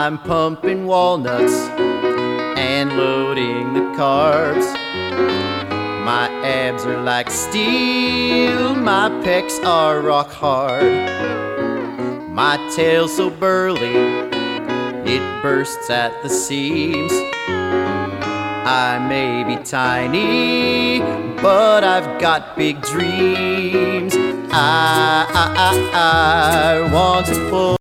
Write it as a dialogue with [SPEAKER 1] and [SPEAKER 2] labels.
[SPEAKER 1] I'm pumping walnuts and loading the carbs. My abs are like steel, my pecs are rock hard. My tail's so burly, it bursts at the seams. I may be tiny, but I've got big dreams. I want to pull